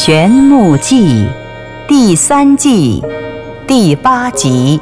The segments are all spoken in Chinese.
玄木记》第3季第8集。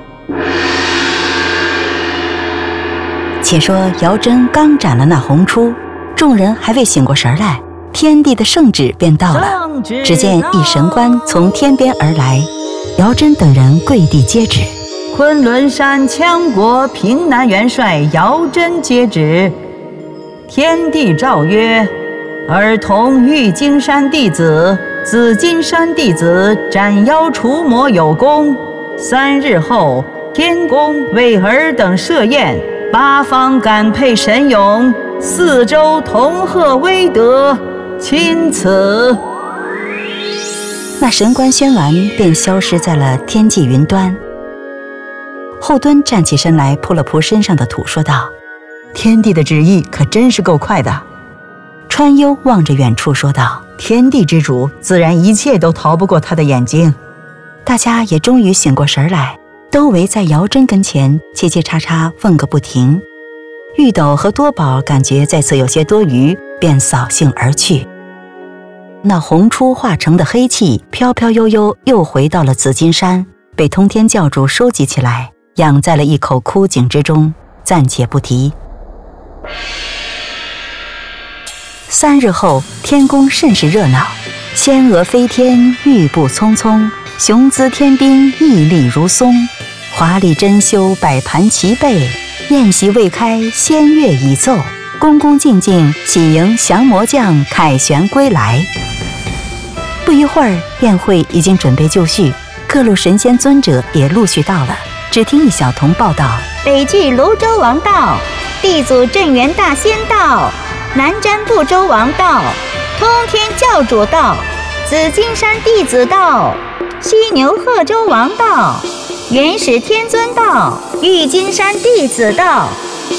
且说姚真刚斩了那红初，众人还未醒过神来，天帝的圣旨便到了。只见一神官从天边而来，姚真等人跪地接旨。 昆仑山羌国平南元帅姚真接旨。天帝诏曰：儿童玉京山弟子、紫金山弟子斩妖除魔有功，3日后，天宫为尔等设宴，8方感佩神勇，4周同贺威德，钦此。 那神官宣完，便消失在了天际云端。后敦站起身来，扑了扑身上的土，说道： 天帝的旨意可真是够快的。 川幽望着远处说道： 天地之主，自然一切都逃不过他的眼睛。 大家也终于醒过神来，都围在姚真跟前，切切叉叉问个不停。玉斗和多宝感觉再次有些多余，便扫兴而去。那红初化成的黑气飘飘悠悠又回到了紫金山，被通天教主收集起来，养在了一口枯井之中，暂且不提。3日后，天宫甚是热闹，仙娥飞天，玉步匆匆，雄姿天兵屹立如松，华丽珍馐摆盘齐备，宴席未开，仙乐已奏，恭恭敬敬喜迎降魔将凯旋归来。不一会儿，宴会已经准备就绪，各路神仙尊者也陆续到了。只听一小童报道： 北俱泸州王到，地祖镇元大仙到，南瞻部洲王到，通天教主到，紫金山弟子到，犀牛贺州王到，元始天尊到，玉金山弟子到。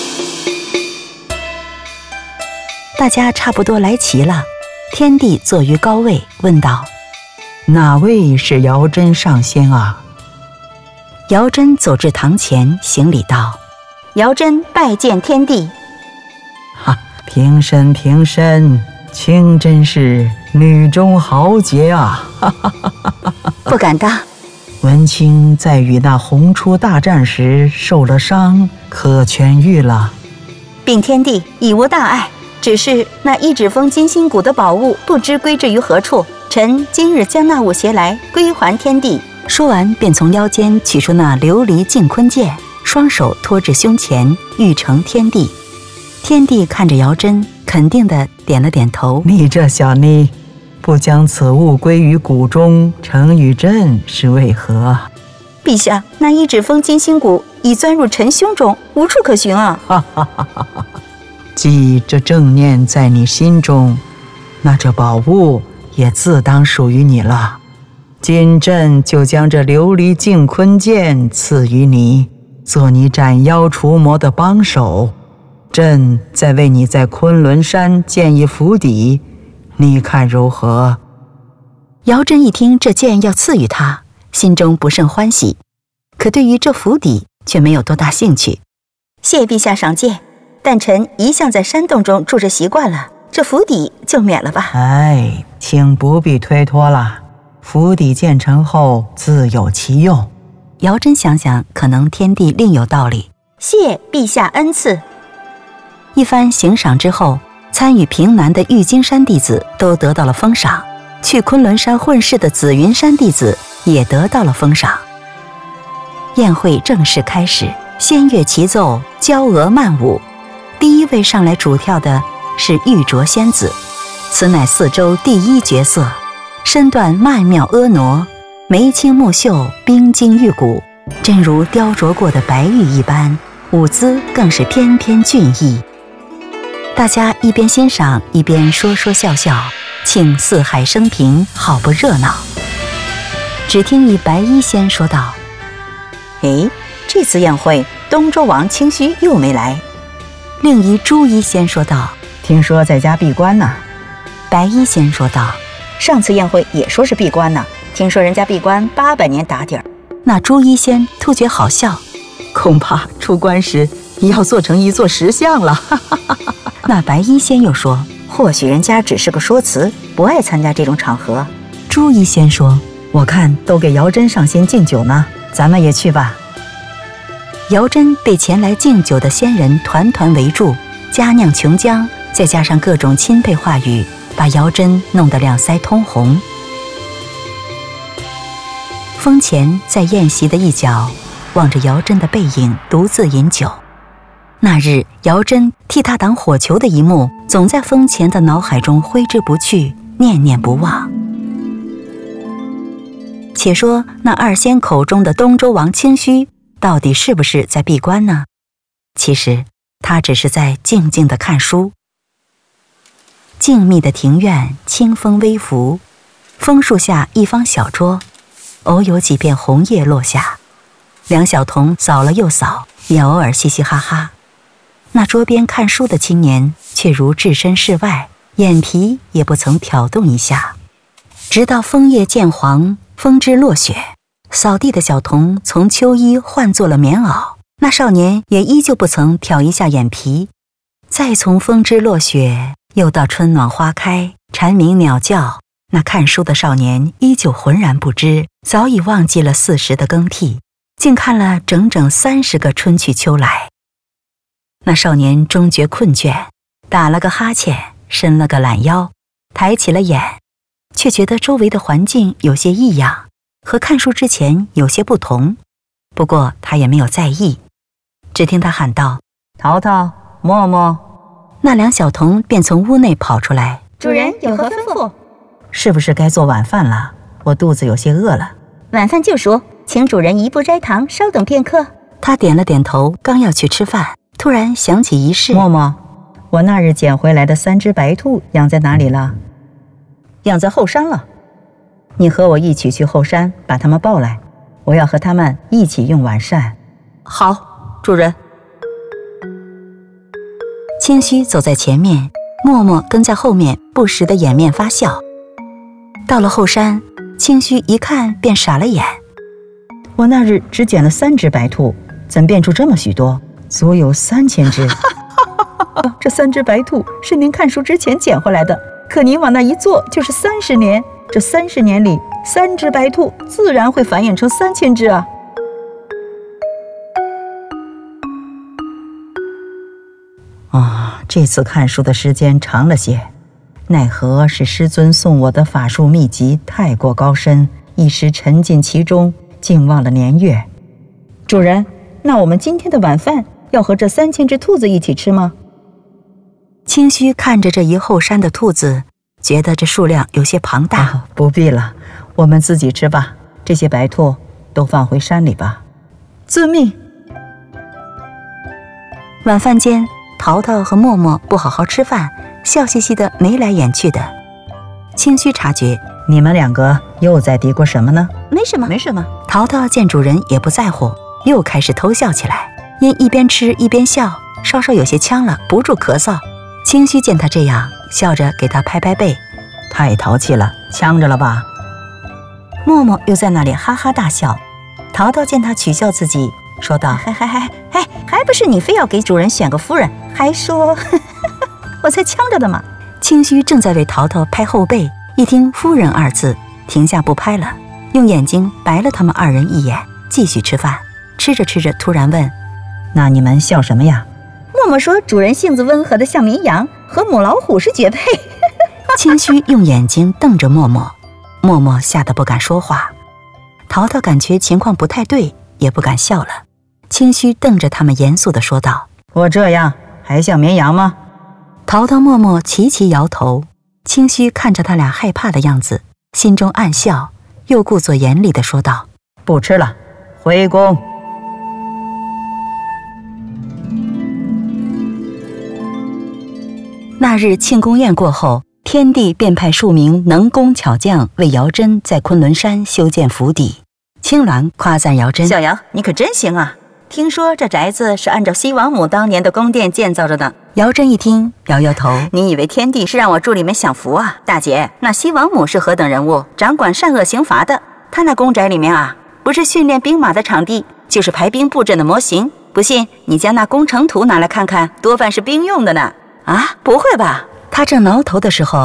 大家差不多来齐了。天帝坐于高位，问道： 哪位是姚真上仙啊？ 姚真走至堂前，行礼道： 姚真拜见天帝。 平身平身，卿真是女中豪杰啊！ 不敢当。 文卿在与那红初大战时受了伤，可痊愈了？ 禀天帝，已无大碍，只是那一指峰金星谷的宝物不知归置于何处，臣今日将那物携来归还天帝。 说完，便从腰间取出那琉璃净坤剑，双手托至胸前，欲呈天帝。天帝看着姚真，肯定地点了点头。 你这小妮，不将此物归于谷中，呈与朕是为何？ 陛下，那一指峰金星谷已钻入臣胸中，无处可寻啊！ 既这正念在你心中，那这宝物也自当属于你了。今朕就将这琉璃净坤剑赐予你，做你斩妖除魔的帮手。朕再为你在昆仑山建一府邸，你看如何？ 姚真一听这剑要赐予他，心中不甚欢喜，可对于这府邸却没有多大兴趣。 谢陛下赏鉴，但臣一向在山洞中住着习惯了，这府邸就免了吧。 请不必推脱了，府邸建成后自有其用。 姚真想想，可能天帝另有道理。 谢陛下恩赐。 一番行赏之后，参与平南的玉京山弟子都得到了封赏，去昆仑山混世的紫云山弟子也得到了封赏。宴会正式开始，仙乐齐奏，娇娥曼舞。第一位上来主跳的是玉镯仙子，此乃4周第1绝色，身段曼妙婀娜，眉清目秀，冰晶玉骨，真如雕琢过的白玉一般，舞姿更是翩翩俊逸。大家一边欣赏一边说说笑笑，庆四海升平，好不热闹。只听一白衣仙说道： 这次宴会东周王清虚又没来。 另一朱衣仙说道： 听说在家闭关呢。 白衣仙说道： 上次宴会也说是闭关呢，听说人家闭关800年打底儿。 那朱衣仙突觉好笑， 恐怕出关时要做成一座石像了。 那白衣仙又说： 或许人家只是个说辞， 不爱参加这种场合。 朱一仙说：“ 我看都给瑶真上仙敬酒呢，咱们也去吧。” 瑶真被前来敬酒的仙人团团围住，佳酿琼浆，再加上各种钦佩话语，把瑶真弄得两腮通红。风前在宴席的一角，望着瑶真的背影，独自饮酒。那日瑶真替他挡火球的一幕，总在风前的脑海中挥之不去，念念不忘。且说那二仙口中的东周王清虚，到底是不是在闭关呢？其实他只是在静静地看书。静谧的庭院，清风微拂，枫树下一方小桌，偶有几片红叶落下，两小童扫了又扫，也偶尔嘻嘻哈哈。那桌边看书的青年却如置身事外，眼皮也不曾挑动一下。直到枫叶渐黄，风枝落雪，扫地的小童从秋衣换作了棉袄，那少年也依旧不曾挑一下眼皮。再从风枝落雪，又到春暖花开，蝉鸣鸟叫，那看书的少年依旧浑然不知，早已忘记了40的更替，竟看了整整30个春去秋来。那少年终觉困倦，打了个哈欠，伸了个懒腰，抬起了眼，却觉得周围的环境有些异样，和看书之前有些不同。不过他也没有在意，只听他喊道：“ 淘淘、默默。” 那两小童便从屋内跑出来：“ 主人有何吩咐？”“ 是不是该做晚饭了？我肚子有些饿了。”“ 晚饭就说，请主人移步斋堂，稍等片刻。” 他点了点头，刚要去吃饭，突然想起一事：“ 默默，我那日捡回来的3只白兔养在哪里了？”“养在后山了。你和我一起去后山把它们抱来，我要和他们一起用晚膳。”“ 好，主人。”清虚走在前面，默默跟在后面，不时地掩面发笑。到了后山，清虚一看便傻了眼：“ 我那日只捡了3只白兔，怎变出这么许多？足有3000只。这3只白兔是您看书之前捡回来的，可您往那一坐就是30年，这30年里3只白兔自然会繁衍成3000只啊。”这次看书的时间长了些，奈何是师尊送我的法术秘籍太过高深，一时沉浸其中，竟忘了年月。主人，那我们今天的晚饭要和这3000只兔子一起吃吗？ 清虚看着这一后山的兔子，觉得这数量有些庞大。 不必了，我们自己吃吧，这些白兔都放回山里吧。遵命。 晚饭间，淘淘和默默不好好吃饭，笑嘻嘻的眉来眼去的。清虚察觉， 你们2个又在嘀咕什么呢？ 没什么，没什么。淘淘见主人也不在乎，又开始偷笑起来，因一边吃一边笑，稍稍有些呛了，不住咳嗽。清虚见他这样，笑着给他拍拍背：“ 太淘气了，呛着了吧？” 默默又在那里哈哈大笑。淘淘见他取笑自己，说道：“ 还不是你非要给主人选个夫人，还说我才呛着的嘛。” 清虚正在为淘淘拍后背，一听夫人2字，停下不拍了，用眼睛白了他们2人一眼，继续吃饭。吃着吃着，突然问：“ 那你们笑什么呀？” 默默说：“主人性子温和的像绵羊，和母老虎是绝配。” 清虚用眼睛瞪着默默，默默吓得不敢说话。淘淘感觉情况不太对，也不敢笑了。清虚瞪着他们，严肃地说道：“ 我这样还像绵羊吗？” 淘淘默默齐齐摇头。清虚看着他俩害怕的样子，心中暗笑，又故作严厉地说道：“ 不吃了，回宫。” 那日庆功宴过后，天帝便派数名能工巧匠为瑶真在昆仑山修建府邸。青鸾夸赞瑶真：“ 小瑶，你可真行啊！听说这宅子是按照西王母当年的宫殿建造着的。” 瑶真一听，摇摇头：“ 你以为天帝是让我住里面享福啊？大姐，那西王母是何等人物？掌管善恶刑罚的。她那宫宅里面啊，不是训练兵马的场地，就是排兵布阵的模型。不信，你将那工程图拿来看看，多半是兵用的呢。”“啊，不会吧？” 他正挠头的时候，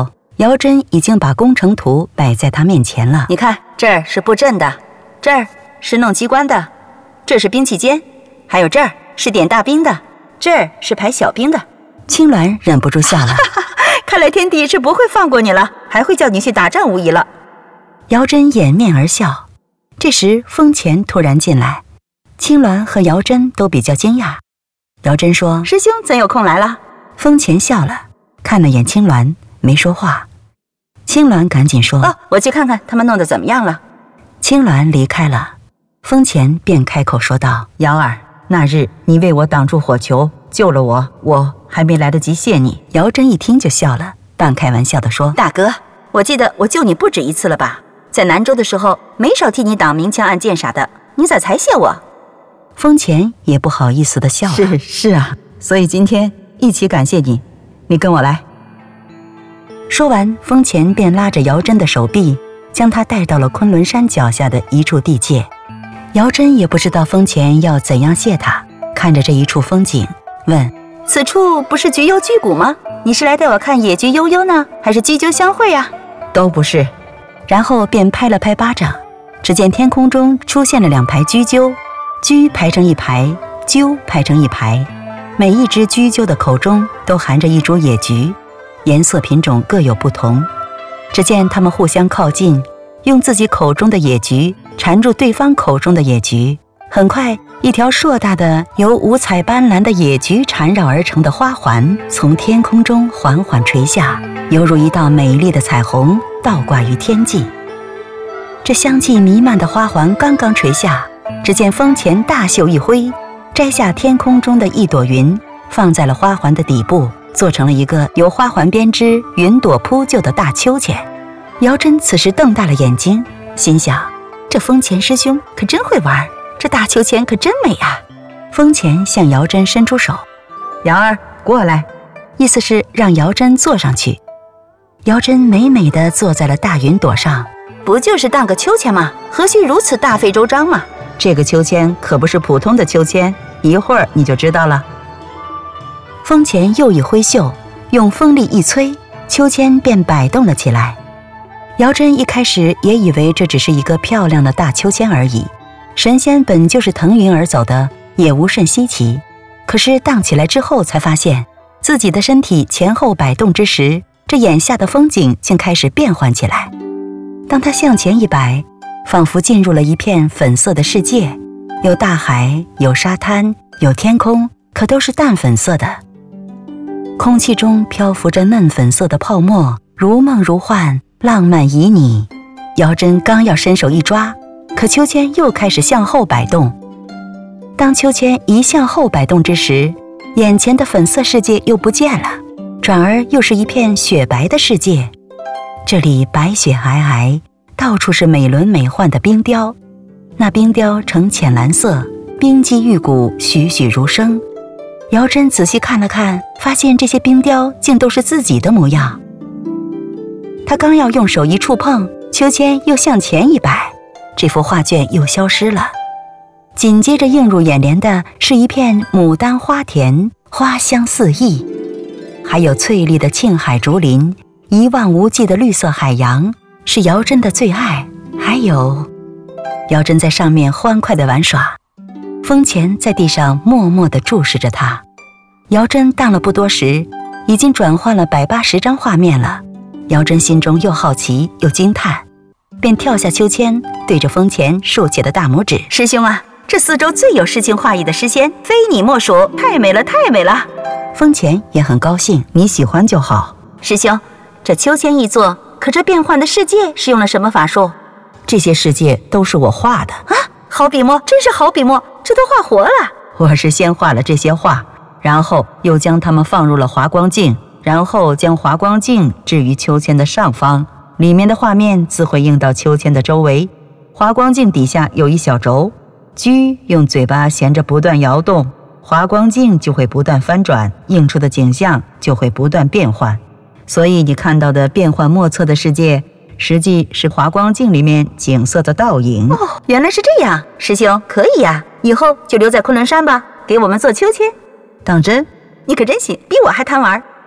姚真已经把工程图摆在他面前了。 你看，这儿是布阵的，这儿是弄机关的，这是兵器间，还有这儿是点大兵的，这儿是排小兵的。 青鸾忍不住笑了， 看来天帝是不会放过你了，还会叫你去打仗无疑了。 姚真掩面而笑。这时风前突然进来，青鸾和姚真都比较惊讶。姚真说： 师兄怎有空来了？ 风前笑了，看了眼青鸾，没说话。青鸾赶紧说： 我去看看他们弄得怎么样了。 青鸾离开了，风前便开口说道： 瑶儿，那日你为我挡住火球，救了我，我还没来得及谢你。 姚真一听就笑了，半开玩笑地说： 大哥，我记得我救你不止一次了吧？在南州的时候没少替你挡明枪暗箭啥的，你咋才谢我？ 风前也不好意思地笑了。 是啊，所以今天一起感谢你，你跟我来。 说完，风前便拉着姚真的手臂，将他带到了昆仑山脚下的一处地界。姚真也不知道风前要怎样谢他，看着这一处风景，问： 此处不是菊幽居谷吗？你是来带我看野菊悠悠呢，还是鸡鸠相会啊？ 都不是。 然后便拍了拍巴掌，只见天空中出现了2排居鸠，居排成一排，鸠排成一排，每一只居鸠的口中都含着一株野菊，颜色品种各有不同。只见它们互相靠近，用自己口中的野菊缠住对方口中的野菊，很快一条硕大的由五彩斑斓的野菊缠绕而成的花环从天空中缓缓垂下，犹如一道美丽的彩虹倒挂于天际。这香气弥漫的花环刚刚垂下，只见风前大袖一挥，摘下天空中的一朵云，放在了花环的底部，做成了一个由花环编织、云朵铺就的大秋千。姚真此时瞪大了眼睛，心想：这风前师兄可真会玩，这大秋千可真美啊！风前向姚真伸出手： 瑶儿，过来， 意思是让姚真坐上去。姚真美美地坐在了大云朵上。 不就是荡个秋千吗？何须如此大费周章嘛？ 这个秋千可不是普通的秋千，一会儿你就知道了。 风前又一挥袖，用风力一催，秋千便摆动了起来。姚真一开始也以为这只是一个漂亮的大秋千而已，神仙本就是腾云而走的，也无甚稀奇。可是荡起来之后才发现，自己的身体前后摆动之时，这眼下的风景竟开始变换起来。当他向前一摆，仿佛进入了一片粉色的世界，有大海，有沙滩，有天空，可都是淡粉色的。空气中漂浮着嫩粉色的泡沫，如梦如幻，浪漫旖旎。姚真刚要伸手一抓，可秋千又开始向后摆动。当秋千一向后摆动之时，眼前的粉色世界又不见了，转而又是一片雪白的世界。这里白雪皑皑，到处是美轮美奂的冰雕，那冰雕呈浅蓝色，冰肌玉骨，栩栩如生。姚真仔细看了看，发现这些冰雕竟都是自己的模样。他刚要用手一触碰，秋千又向前一摆，这幅画卷又消失了。紧接着映入眼帘的是一片牡丹花田，花香四溢，还有翠绿的沁海竹林，一望无际的绿色海洋，是姚真的最爱。还有姚真在上面欢快地玩耍，风前在地上默默地注视着他。姚真荡了不多时，已经转换了180张画面了。姚真心中又好奇又惊叹，便跳下秋千，对着风前竖起了大拇指： 师兄啊，这四周最有诗情画意的诗仙，非你莫属，太美了，太美了。 风前也很高兴： 你喜欢就好。 师兄，这秋千一坐，可这变幻的世界是用了什么法术？ 这些世界都是我画的啊！好笔墨，真是好笔墨，这都画活了。 我是先画了这些画，然后又将它们放入了华光镜，然后将华光镜置于秋千的上方，里面的画面自会映到秋千的周围。华光镜底下有一小轴，居用嘴巴衔着不断摇动，华光镜就会不断翻转，映出的景象就会不断变换。所以你看到的变幻莫测的世界，实际是华光镜里面景色的倒影。 哦，原来是这样，师兄可以呀，以后就留在昆仑山吧，给我们做秋千。 当真？ 你可真行，比我还贪玩。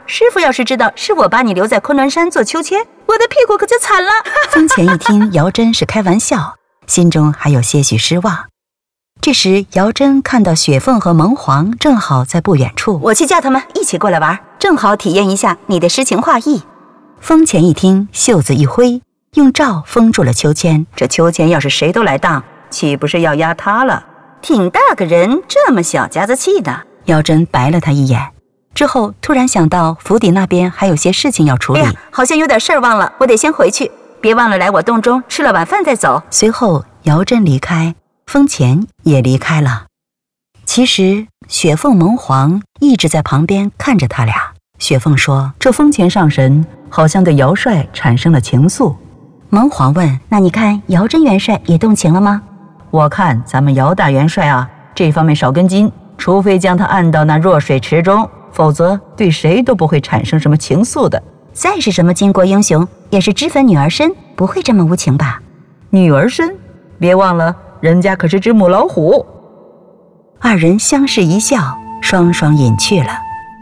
师傅要是知道是我把你留在昆仑山做秋千，我的屁股可就惨了。 风前一听姚真是开玩笑，心中还有些许失望。这时姚真看到雪凤和蒙黄正好在不远处， 我去叫他们一起过来玩，正好体验一下你的诗情画意。 风前一听，袖子一挥，用罩封住了秋千。 这秋千要是谁都来当，岂不是要压塌了？挺大个人，这么小家子气的。 姚真白了他一眼，之后突然想到府邸那边还有些事情要处理， 好像有点事儿忘了，我得先回去，别忘了来我洞中吃了晚饭再走。 随后姚真离开，风前也离开了。其实雪凤蒙黄一直在旁边看着他俩。雪凤说， 这风前上神好像对姚帅产生了情愫。 蒙黄问， 那你看姚真元帅也动情了吗？ 我看咱们姚大元帅啊，这方面少根筋，除非将他按到那弱水池中，否则对谁都不会产生什么情愫的。 再是什么巾帼英雄，也是脂粉女儿身，不会这么无情吧？ 女儿身，别忘了人家可是只母老虎。 二人相视一笑，双双隐去了。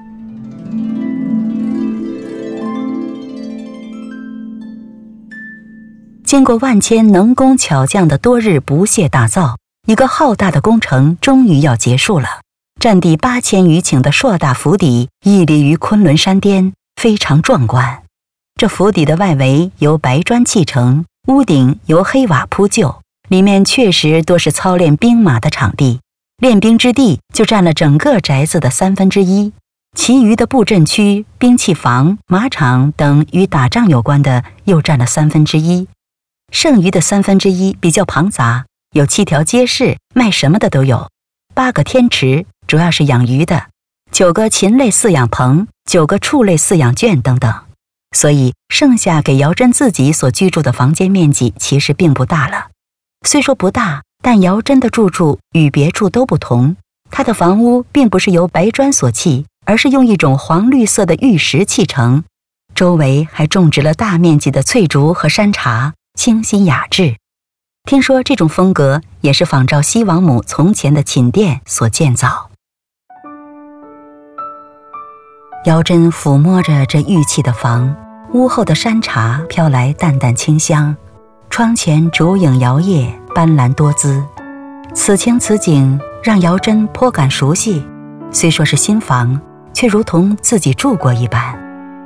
经过万千能工巧匠的多日不懈打造，一个浩大的工程终于要结束了。占地8000余顷的硕大府邸屹立于昆仑山巅，非常壮观。这府邸的外围由白砖砌成，屋顶由黑瓦铺就，里面确实多是操练兵马的场地。练兵之地就占了整个宅子的1/3，其余的布阵区、兵器房、马场等与打仗有关的又占了1/3。剩余的1/3比较庞杂，有7条街市，卖什么的都有；8个天池，主要是养鱼的；9个禽类饲养棚；9个畜类饲养圈等等。所以剩下给姚真自己所居住的房间面积其实并不大了。虽说不大，但姚真的住处与别处都不同。他的房屋并不是由白砖所砌，而是用一种黄绿色的玉石砌成，周围还种植了大面积的翠竹和山茶，清新雅致。听说这种风格也是仿照西王母从前的寝殿所建造。姚真抚摸着这玉砌的房，屋后的山茶飘来淡淡清香，窗前烛影摇曳，斑斓多姿。此情此景让姚真颇感熟悉，虽说是新房，却如同自己住过一般。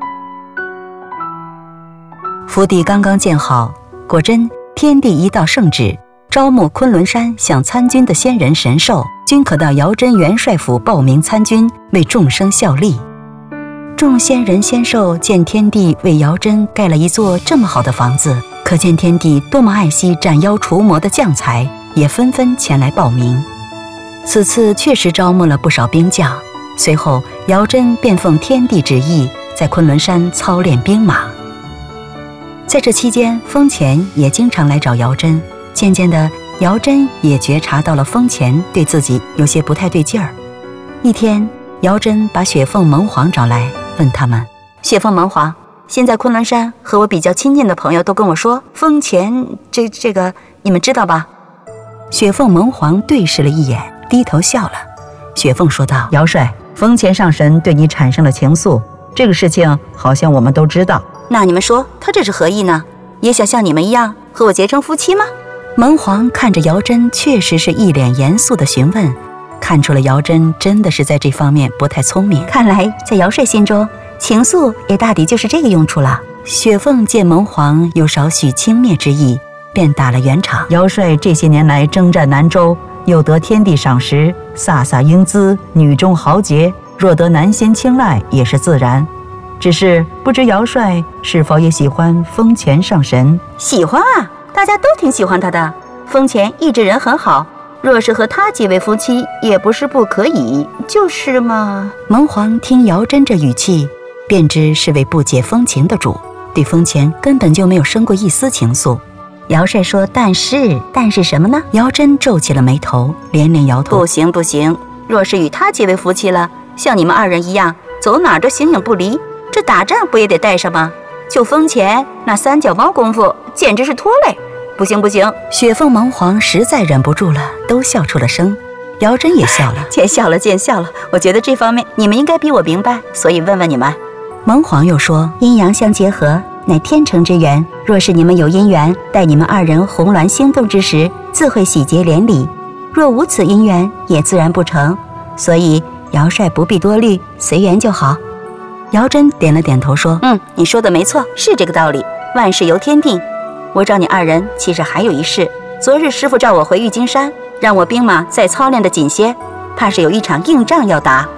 府邸刚刚建好，果真天帝一道圣旨，招募昆仑山想参军的仙人神兽，均可到姚真元帅府报名参军，为众生效力。众仙人仙兽见天帝为姚真盖了一座这么好的房子，可见天帝多么爱惜斩妖除魔的将才，也纷纷前来报名。此次确实招募了不少兵将，随后姚真便奉天帝旨意，在昆仑山操练兵马。在这期间，风前也经常来找姚真，渐渐的，姚真也觉察到了风前对自己有些不太对劲儿。一天，姚真把雪凤蒙黄找来，问他们： 雪凤蒙黄，现在昆仑山和我比较亲近的朋友都跟我说，风前这个你们知道吧？ 雪凤蒙黄对视了一眼，低头笑了。雪凤说道： 姚帅，风前上神对你产生了情愫，这个事情好像我们都知道。 那你们说他这是何意呢？也想像你们一样和我结成夫妻吗？ 蒙黄看着姚真，确实是一脸严肃的询问，看出了姚真真的是在这方面不太聪明。 看来在姚帅心中，情愫也大抵就是这个用处了。 雪凤见蒙黄有少许轻蔑之意，便打了圆场： 姚帅这些年来征战南州，又得天地赏识，飒飒英姿，女中豪杰，若得南仙青睐也是自然。只是不知姚帅是否也喜欢风前上神？ 喜欢啊，大家都挺喜欢他的。风前一直人很好，若是和他结为夫妻，也不是不可以，就是嘛。 蒙黄听姚真这语气，便知是位不解风情的主，对风前根本就没有生过一丝情愫。 姚帅说：但是什么呢？ 姚真皱起了眉头，连连摇头： 不行不行，若是与他结为夫妻了，像你们二人一样，走哪都形影不离，这打仗不也得带上吗？就风前那3脚猫功夫，简直是拖累。不行不行！ 雪凤蒙黄实在忍不住了，都笑出了声。姚真也笑了： 见笑了见笑了，我觉得这方面你们应该比我明白，所以问问你们， 蒙皇又说：“ 阴阳相结合，乃天成之缘。若是你们有姻缘，待你们二人红鸾星动之时，自会喜结连理；若无此姻缘，也自然不成。所以姚帅不必多虑，随缘就好。” 姚真点了点头说：“ 你说的没错，是这个道理。万事由天定。我找你二人，其实还有一事。昨日师傅召我回玉京山，让我兵马再操练的紧些，怕是有一场硬仗要打。